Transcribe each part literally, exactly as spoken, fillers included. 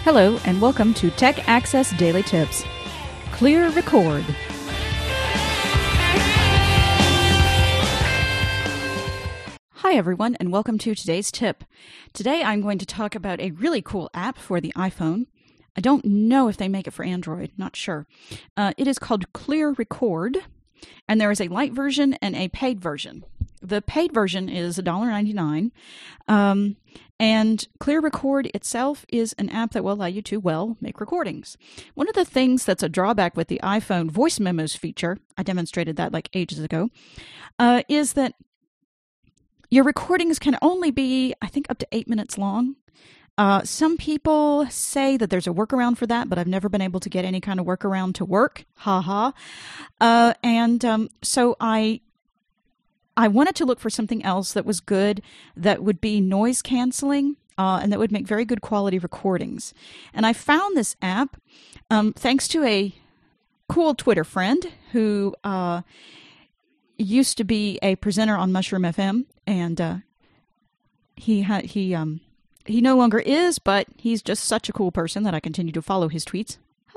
Hello, and welcome to Tech Access Daily Tips. Clear Record. Hi, everyone, and welcome to today's tip. Today, I'm going to talk about a really cool app for the iPhone. I don't know if they make it for Android, not sure. Uh, it is called Clear Record, and there is a light version and a paid version. The paid version is one dollar and ninety-nine cents, um, and Clear Record itself is an app that will allow you to, well, make recordings. One of the things that's a drawback with the iPhone voice memos feature, I demonstrated that like ages ago, uh, is that your recordings can only be, I think, up to eight minutes long. Uh, some people say that there's a workaround for that, but I've never been able to get any kind of workaround to work. Ha ha. Uh, and um, so I... I wanted to look for something else that was good, that would be noise canceling, uh, and that would make very good quality recordings. And I found this app um, thanks to a cool Twitter friend who uh, used to be a presenter on Mushroom F M, and uh, he ha- he um, he no longer is, but he's just such a cool person that I continue to follow his tweets.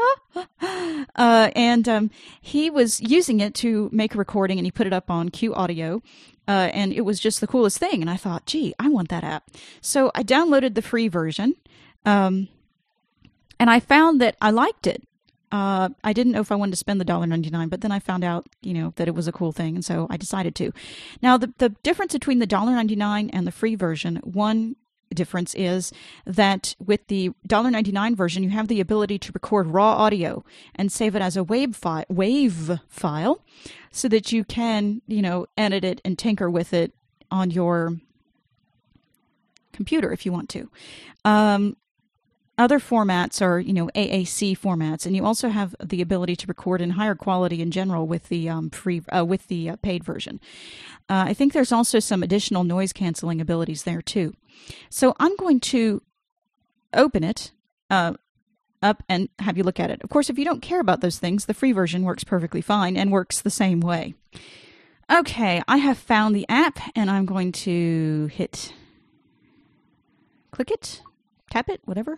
Uh, and um, he was using it to make a recording, and he put it up on Q Audio, uh, and it was just the coolest thing. And I thought, gee, I want that app. So I downloaded the free version, um, and I found that I liked it. Uh, I didn't know if I wanted to spend the one dollar and ninety-nine cents, but then I found out, you know, that it was a cool thing, and so I decided to. Now, the, the difference between the one dollar and ninety-nine cents and the free version, one difference is that with the one dollar and ninety-nine cents version, you have the ability to record raw audio and save it as a wave file, wave file, so that you can, you know, edit it and tinker with it on your computer if you want to. Um, other formats are, you know, A A C formats, and you also have the ability to record in higher quality in general with the um, free, uh, with the uh, paid version. Uh, I think there's also some additional noise canceling abilities there too. So I'm going to open it uh, up and have you look at it. Of course, if you don't care about those things, the free version works perfectly fine and works the same way. Okay, I have found the app, and I'm going to hit, click it, tap it, whatever.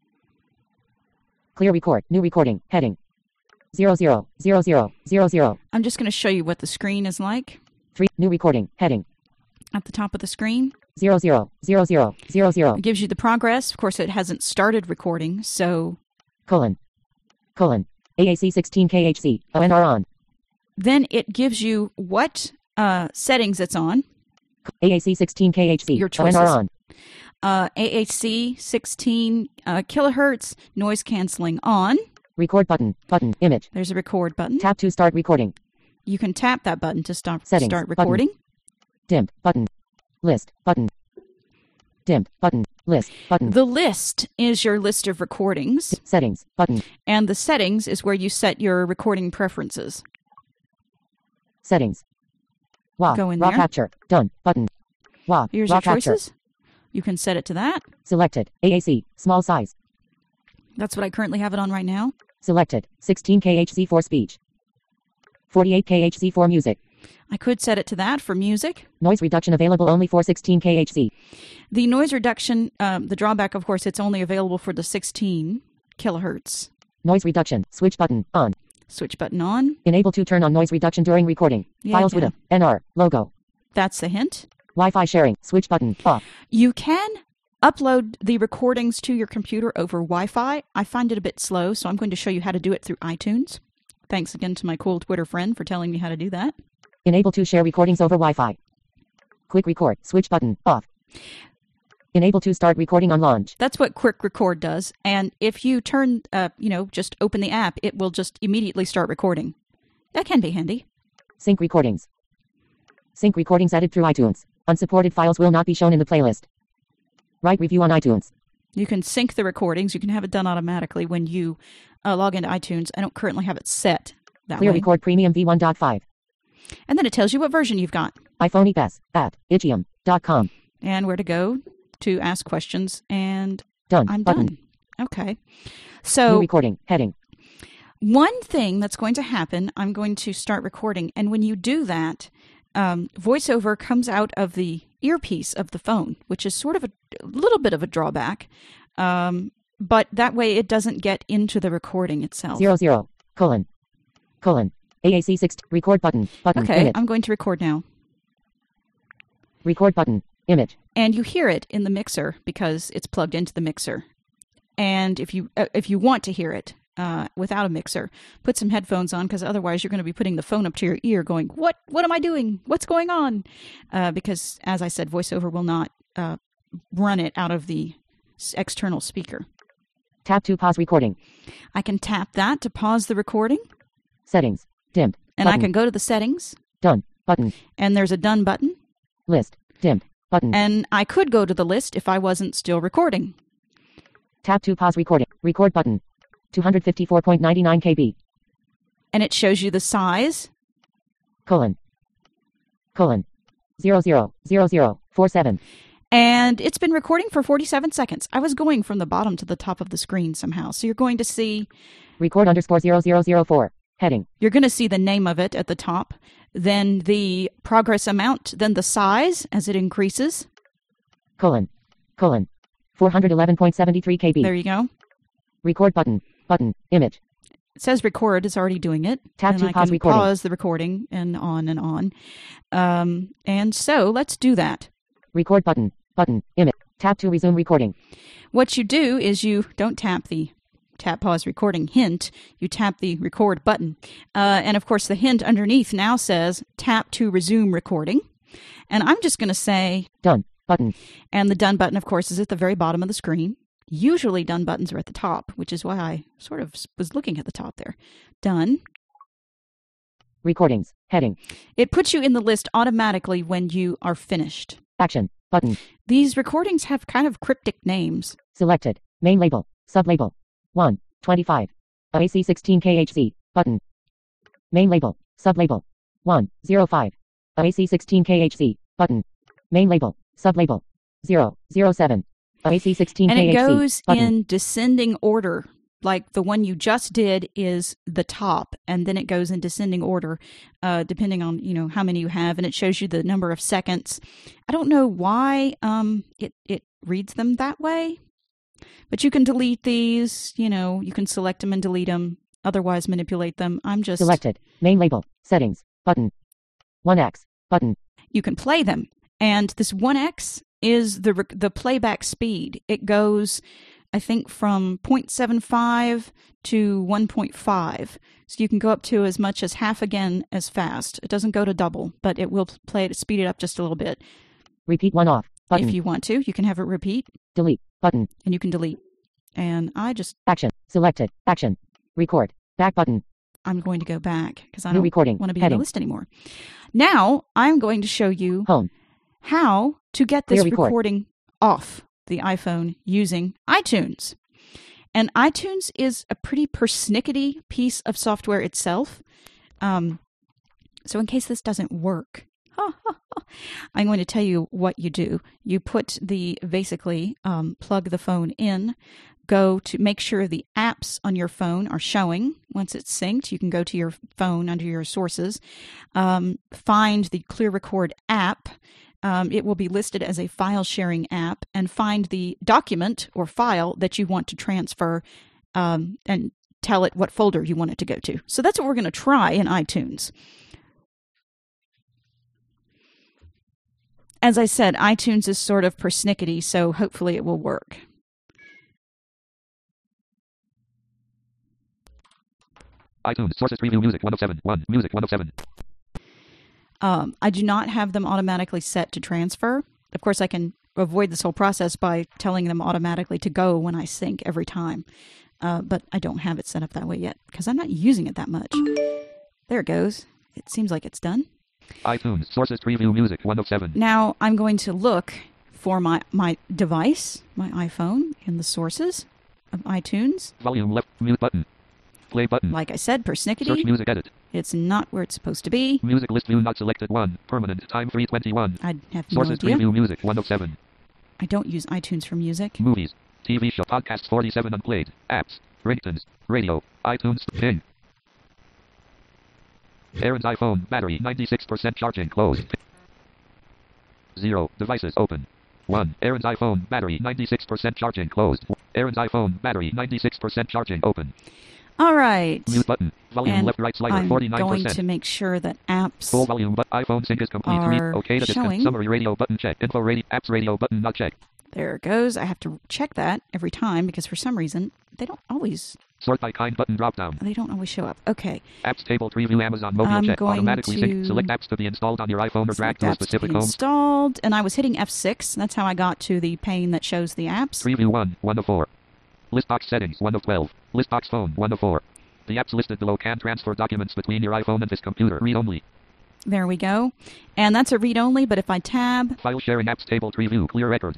Clear Record, new recording, heading, zero zero zero zero zero zero. I'm just going to show you what the screen is like. Three, new recording, heading. At the top of the screen. Zero zero zero zero zero zero. It gives you the progress. Of course, it hasn't started recording, so. Colon. Colon. A A C sixteen K H C, O N R on. Then it gives you what uh, settings it's on. A A C sixteen K H C, your choices. O N R on. Uh, A A C sixteen uh, kilohertz, noise canceling on. Record button, button, image. There's a record button. Tap to start recording. You can tap that button to stop, Settings, start recording. Button. Dimmed, button. List, button. Dimmed, button. List, button. The list is your list of recordings. Settings, button. And the settings is where you set your recording preferences. Settings. Wow. Go in raw there. capture, done, button. Wow. Here's raw your capture. choices. You can set it to that. Selected, A A C, small size. That's what I currently have it on right now. Selected, sixteen K H C for speech. forty-eight K H C for music. I could set it to that for music. Noise reduction available only for sixteen K H C. The noise reduction, um, the drawback, of course, it's only available for the sixteen kilohertz. Noise reduction, switch button, on. Switch button on. Enable to turn on noise reduction during recording. Yeah, Files with a N R logo. That's the hint. Wi-Fi sharing, switch button, off. You can upload the recordings to your computer over Wi-Fi. I find it a bit slow, so I'm going to show you how to do it through iTunes. Thanks again to my cool Twitter friend for telling me how to do that. Enable to share recordings over Wi-Fi. Quick record, switch button, off. Enable to start recording on launch. That's what Quick Record does. And if you turn, uh, you know, just open the app, it will just immediately start recording. That can be handy. Sync recordings. Sync recordings added through iTunes. Unsupported files will not be shown in the playlist. Write review on iTunes. You can sync the recordings. You can have it done automatically when you uh, log into iTunes. I don't currently have it set that Clear way. Record Premium V one point five. And then it tells you what version you've got. iPhone E S at igium dot com. And where to go to ask questions. And done. I'm button. done. Okay. So new recording, heading. One thing that's going to happen, I'm going to start recording. And when you do that, um, VoiceOver comes out of the earpiece of the phone, which is sort of a, a little bit of a drawback. Um, but that way it doesn't get into the recording itself. Zero zero colon colon A A C six record button button Okay, image. I'm going to record now. Record button image. And you hear it in the mixer because it's plugged into the mixer. And if you uh, if you want to hear it uh, without a mixer, put some headphones on, because otherwise you're going to be putting the phone up to your ear going, what what am I doing? What's going on? Uh, because, as I said, VoiceOver will not uh, run it out of the s- external speaker. Tap to pause recording. I can tap that to pause the recording. Settings. Dimmed. And button. I can go to the settings. Done. Button. And there's a done button. List. Dimmed. Button. And I could go to the list if I wasn't still recording. Tap to pause recording. Record button. two hundred fifty-four point nine nine kilobytes. And it shows you the size. Colon. Colon. Zero zero zero zero four seven. And it's been recording for forty-seven seconds. I was going from the bottom to the top of the screen somehow. So you're going to see... Record underscore zero zero zero four. Heading. You're going to see the name of it at the top. Then the progress amount. Then the size as it increases. Colon. Colon. four hundred eleven point seven three kilobytes. There you go. Record button. Button. Image. It says record. It's already doing it. Tap and to I pause can recording. pause the recording and on and on. Um, and so let's do that. Record button. Button. Image. Tap to resume recording. What you do is you don't tap the tap pause recording hint. You tap the record button. Uh, and of course the hint underneath now says tap to resume recording. And I'm just going to say Done. Button. And the done button, of course, is at the very bottom of the screen. Usually done buttons are at the top, which is why I sort of was looking at the top there. Done. Recordings. Heading. It puts you in the list automatically when you are finished. Action. Button. These recordings have kind of cryptic names. Selected. Main label. Sublabel. one. twenty-five. A A C sixteen K H Z. Button. Main label. Sublabel. one. zero five. A A C sixteen K H Z. Button. Main label. Sublabel. zero. zero seven. A A C sixteen K H Z. And it goes button. in descending order. Like the one you just did is the top, and then it goes in descending order, uh, depending on, you know, how many you have, and it shows you the number of seconds. I don't know why um, it, it reads them that way, but you can delete these, you know, you can select them and delete them, otherwise manipulate them. I'm just... Selected. Main label. Settings. Button. one X. Button. You can play them, and this one X is the rec- the playback speed. It goes... I think from zero point seven five to one point five. So you can go up to as much as half again as fast. It doesn't go to double, but it will play it, speed it up just a little bit. Repeat one off. Button. If you want to, you can have it repeat. Delete. Button. And you can delete. And I just... Action. Selected. Action. Record. Back button. I'm going to go back because I New don't recording. want to be Heading. on the list anymore. Now, I'm going to show you Home. how to get this Clear record. recording off the iPhone using iTunes. And iTunes is a pretty persnickety piece of software itself. Um, so in case this doesn't work, I'm going to tell you what you do. You put the, basically, um, plug the phone in, go to make sure the apps on your phone are showing. Once it's synced, you can go to your phone under your sources, um, find the Clear Record app. Um, it will be listed as a file sharing app, and find the document or file that you want to transfer, um, and tell it what folder you want it to go to. So that's what we're going to try in iTunes. As I said, iTunes is sort of persnickety, so hopefully it will work. iTunes sources preview music one oh seven one music one oh seven. Um, I do not have them automatically set to transfer. Of course, I can avoid this whole process by telling them automatically to go when I sync every time. Uh, but I don't have it set up that way yet because I'm not using it that much. There it goes. It seems like it's done. iTunes sources preview music one oh seven. Now I'm going to look for my, my device, my iPhone, in the sources of iTunes. Volume left, mute button. Play button. Like I said, Search persnickety. music edit. It's not where it's supposed to be. Music list view not selected one. Permanent time three twenty-one. I have no Sources idea. preview music one oh seven. I don't use iTunes for music. Movies. T V show. Podcasts forty-seven unplayed. Apps. Ringtones. Radio. iTunes. Ping. Parent iPhone. Battery ninety-six percent charging. Closed. Zero. Devices open. one. Aaron's iPhone battery ninety-six percent charging closed. Aaron's iPhone battery ninety-six percent charging open. All right. Mute button. Volume And left right slider I'm forty-nine percent. going to make sure that apps Full volume but iPhone sync is complete. Three. are Okay to discuss. showing. Summary radio button check. Info radio apps radio button not checked. There it goes. I have to check that every time because for some reason they don't always Sort by kind button drop down. they don't always show up. Okay. Apps table tree view Amazon mobile I'm check. going Automatically to sync. Select apps to be installed on your iPhone or drag Select to a apps to specific be home. installed, and I was hitting F six. That's how I got to the pane that shows the apps. Tree view one. one of four. Listbox settings. one of twelve. Listbox phone. one of four. The apps listed below can transfer documents between your iPhone and this computer. Read only. There we go. And that's a read only, but if I tab, File sharing apps table tree view. Clear record.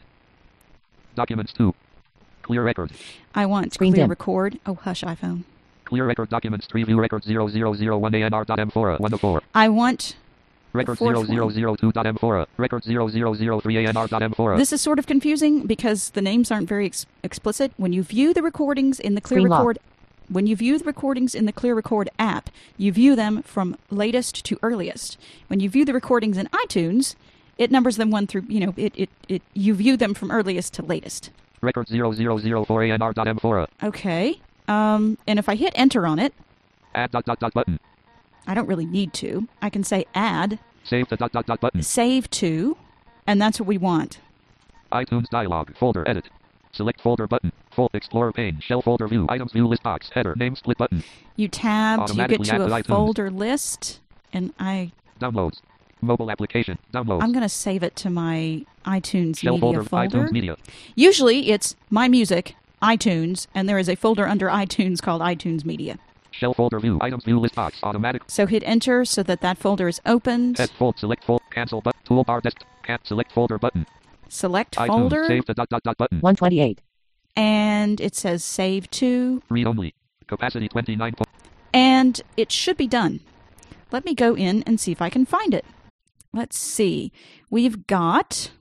Documents two. Clear record. I want Screen clear dim. record. Oh, hush, iPhone. Clear record documents tree view record zero zero zero one A N R dot M four one of four. I want Record fourth zero zero zero two dot M four. Record zero zero zero three A N R dot M four. This is sort of confusing because the names aren't very ex- explicit. When you view the recordings in the Clear Screen lock. Record, when you view the recordings in the Clear Record app, you view them from latest to earliest. When you view the recordings in iTunes, it numbers them one through. You know, it it, it you view them from earliest to latest. Record zero zero zero four A N R dot M four. Okay. Um, and if I hit enter on it, Add dot dot dot button. I don't really need to. I can say add, Save the dot dot dot button. save to, and that's what we want. iTunes dialog. Folder edit. Select folder button. Full Explorer pane. Shell folder view. Items view list box. Header. Name split button. You tab, you get Automatically to add a to iTunes. folder list, and I Downloads. Mobile application. Downloads. I'm going to save it to my iTunes Shell media folder. folder. iTunes media. Usually it's My Music, iTunes, and there is a folder under iTunes called iTunes Media. Shell folder view. Items view list box. Automatic. So hit enter so that that folder is opened. Head fold. Select fold. Cancel button. Toolbar desk. Can't select folder button. Select iTunes. folder, Save the dot dot dot button. one twenty-eight. and it says save to, Read only. Capacity twenty-nine. Po- and it should be done. Let me go in and see if I can find it. Let's see. We've got...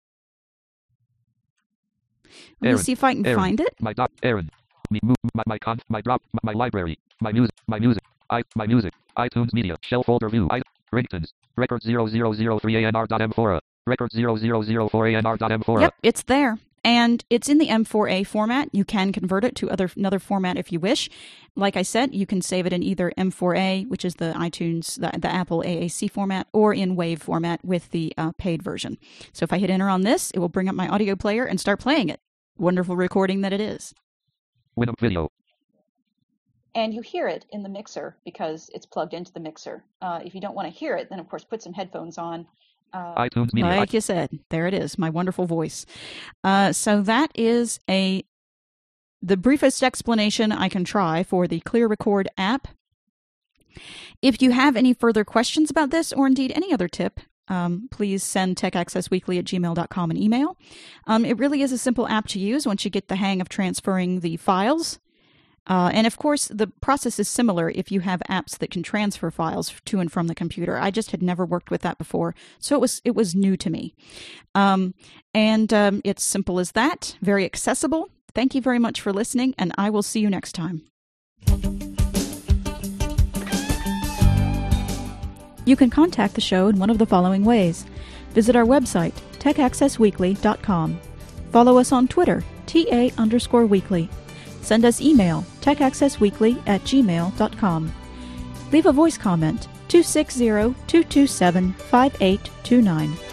Let Aaron, me see if I can Aaron, find it. My doc. Aaron. Me. Move. My. My. Con. My drop. My, my library. My music. My music. I. My music. iTunes media. Shell folder view. I. Ringtones. Record zero zero zero three A N R dot M four. Record zero zero zero four A N R dot M four. Yep, it's there. And it's in the M four A format. You can convert it to other another format if you wish. Like I said, you can save it in either M four A, which is the iTunes, the, the Apple A A C format, or in WAV format with the uh, paid version. So if I hit enter on this, it will bring up my audio player and start playing it. Wonderful recording that it is. Winamp video. And you hear it in the mixer because it's plugged into the mixer. Uh, if you don't want to hear it, then of course put some headphones on. Uh, iTunes media. Like you said, there it is, my wonderful voice. Uh, so that is a the briefest explanation I can try for the Clear Record app. If you have any further questions about this, or indeed any other tip, um, please send techaccessweekly at gmail dot com an email. Um, it really is a simple app to use once you get the hang of transferring the files. Uh, and of course, the process is similar if you have apps that can transfer files to and from the computer. I just had never worked with that before, so it was it was new to me. Um, and um, it's simple as that, very accessible. Thank you very much for listening, and I will see you next time. You can contact the show in one of the following ways. Visit our website, tech access weekly dot com. Follow us on Twitter, T A underscore weekly. Send us email, techaccessweekly at gmail dot com. Leave a voice comment, two six zero, two two seven, five eight two nine.